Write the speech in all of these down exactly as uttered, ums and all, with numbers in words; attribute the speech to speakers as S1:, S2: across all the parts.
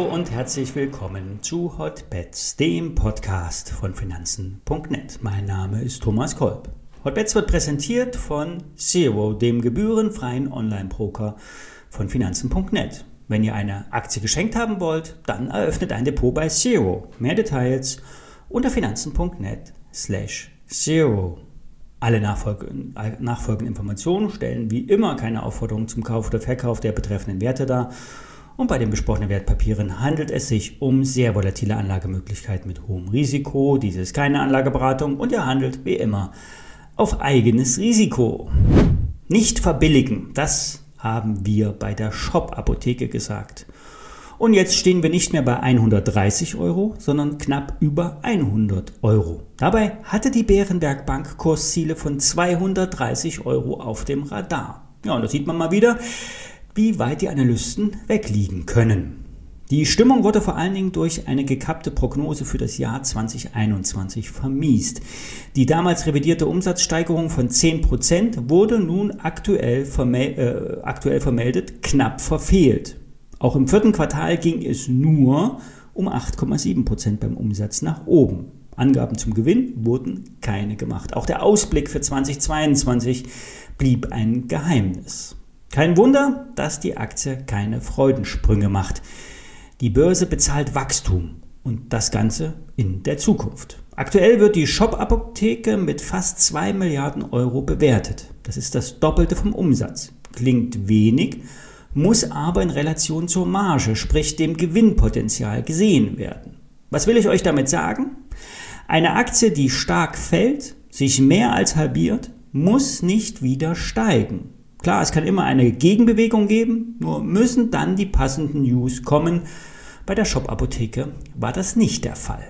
S1: Hallo und herzlich willkommen zu Hotbets, dem Podcast von Finanzen punkt net. Mein Name ist Thomas Kolb. Hotbets wird präsentiert von Zero, dem gebührenfreien Online-Broker von Finanzen punkt net. Wenn ihr eine Aktie geschenkt haben wollt, dann eröffnet ein Depot bei Zero. Mehr Details unter finanzen punkt net slash zero. Alle nachfolgenden, nachfolgenden Informationen stellen wie immer keine Aufforderung zum Kauf oder Verkauf der betreffenden Werte dar. Und bei den besprochenen Wertpapieren handelt es sich um sehr volatile Anlagemöglichkeiten mit hohem Risiko. Dies ist keine Anlageberatung und ihr handelt wie immer auf eigenes Risiko. Nicht verbilligen, das haben wir bei der Shop-Apotheke gesagt. Und jetzt stehen wir nicht mehr bei hundertdreißig Euro, sondern knapp über hundert Euro. Dabei hatte die Berenberg Bank Kursziele von zweihundertdreißig Euro auf dem Radar. Ja, und da sieht man mal wieder, wie weit die Analysten wegliegen können. Die Stimmung wurde vor allen Dingen durch eine gekappte Prognose für das Jahr zwanzig einundzwanzig vermiest. Die damals revidierte Umsatzsteigerung von zehn Prozent wurde nun aktuell, vermel- äh, aktuell vermeldet knapp verfehlt. Auch im vierten Quartal ging es nur um acht Komma sieben Prozent beim Umsatz nach oben. Angaben zum Gewinn wurden keine gemacht. Auch der Ausblick für zwanzig zweiundzwanzig blieb ein Geheimnis. Kein Wunder, dass die Aktie keine Freudensprünge macht. Die Börse bezahlt Wachstum und das Ganze in der Zukunft. Aktuell wird die Shop-Apotheke mit fast zwei Milliarden Euro bewertet. Das ist das Doppelte vom Umsatz. Klingt wenig, muss aber in Relation zur Marge, sprich dem Gewinnpotenzial, gesehen werden. Was will ich euch damit sagen? Eine Aktie, die stark fällt, sich mehr als halbiert, muss nicht wieder steigen. Klar, es kann immer eine Gegenbewegung geben, nur müssen dann die passenden News kommen. Bei der Shop-Apotheke war das nicht der Fall.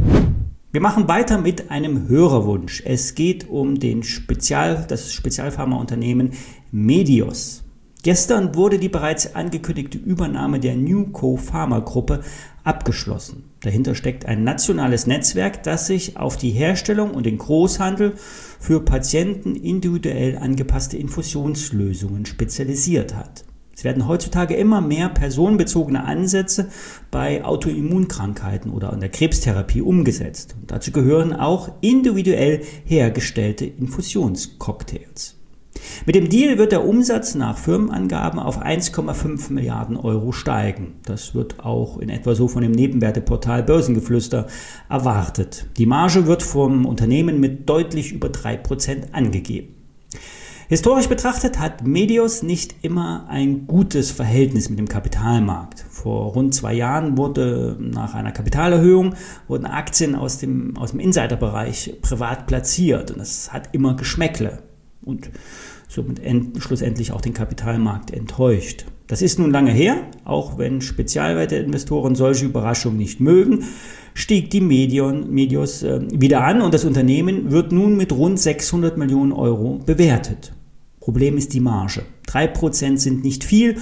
S1: Wir machen weiter mit einem Hörerwunsch. Es geht um den Spezial, das Spezialpharmaunternehmen Medios. Gestern wurde die bereits angekündigte Übernahme der Newco Pharma Gruppe abgeschlossen. Dahinter steckt ein nationales Netzwerk, das sich auf die Herstellung und den Großhandel für Patienten individuell angepasste Infusionslösungen spezialisiert hat. Es werden heutzutage immer mehr personenbezogene Ansätze bei Autoimmunkrankheiten oder an der Krebstherapie umgesetzt. Und dazu gehören auch individuell hergestellte Infusionscocktails. Mit dem Deal wird der Umsatz nach Firmenangaben auf eins Komma fünf Milliarden Euro steigen. Das wird auch in etwa so von dem Nebenwerteportal Börsengeflüster erwartet. Die Marge wird vom Unternehmen mit deutlich über drei Prozent angegeben. Historisch betrachtet hat Medios nicht immer ein gutes Verhältnis mit dem Kapitalmarkt. Vor rund zwei Jahren wurde nach einer Kapitalerhöhung wurden Aktien aus dem, aus dem Insiderbereich privat platziert und das hat immer Geschmäckle und somit end, schlussendlich auch den Kapitalmarkt enttäuscht. Das ist nun lange her, auch wenn Spezialwerteinvestoren solche Überraschungen nicht mögen, stieg die Medion, Medios äh, wieder an und das Unternehmen wird nun mit rund sechshundert Millionen Euro bewertet. Problem ist die Marge. drei Prozent sind nicht viel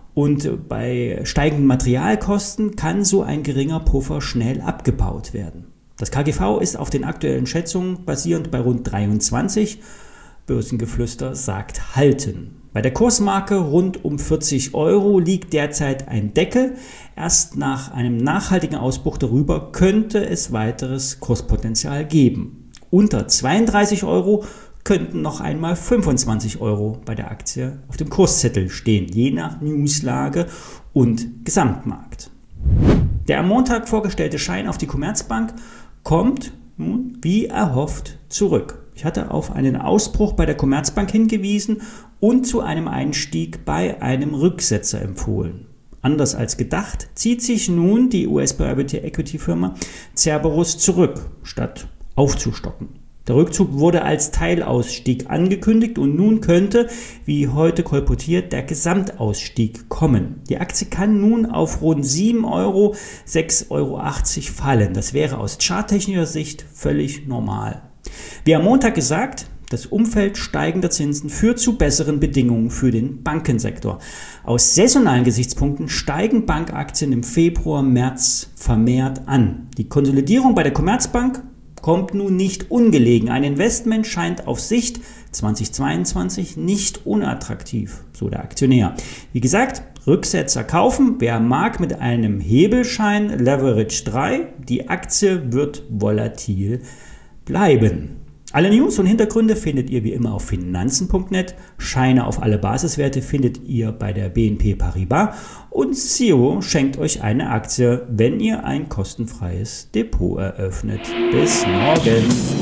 S1: und bei steigenden Materialkosten kann so ein geringer Puffer schnell abgebaut werden. Das K G V ist auf den aktuellen Schätzungen basierend bei rund dreiundzwanzig. Börsengeflüster sagt halten. Bei der Kursmarke rund um vierzig Euro liegt derzeit ein Deckel. Erst nach einem nachhaltigen Ausbruch darüber könnte es weiteres Kurspotenzial geben. Unter zweiunddreißig Euro könnten noch einmal fünfundzwanzig Euro bei der Aktie auf dem Kurszettel stehen, je nach Newslage und Gesamtmarkt. Der am Montag vorgestellte Schein auf die Commerzbank kommt nun wie erhofft zurück. Ich hatte auf einen Ausbruch bei der Commerzbank hingewiesen und zu einem Einstieg bei einem Rücksetzer empfohlen. Anders als gedacht zieht sich nun die U S-Private Equity Firma Cerberus zurück, statt aufzustocken. Der Rückzug wurde als Teilausstieg angekündigt und nun könnte, wie heute kolportiert, der Gesamtausstieg kommen. Die Aktie kann nun auf rund sieben Euro, sechs Euro achtzig fallen. Das wäre aus charttechnischer Sicht völlig normal. Wie am Montag gesagt, das Umfeld steigender Zinsen führt zu besseren Bedingungen für den Bankensektor. Aus saisonalen Gesichtspunkten steigen Bankaktien im Februar, März vermehrt an. Die Konsolidierung bei der Commerzbank kommt nun nicht ungelegen. Ein Investment scheint auf Sicht zwanzig zweiundzwanzig nicht unattraktiv, so der Aktionär. Wie gesagt, Rücksetzer kaufen. Wer mag, mit einem Hebelschein Leverage drei. Die Aktie wird volatil bleiben. Alle News und Hintergründe findet ihr wie immer auf finanzen punkt net. Scheine auf alle Basiswerte findet ihr bei der B N P Paribas. Und Zero schenkt euch eine Aktie, wenn ihr ein kostenfreies Depot eröffnet. Bis morgen!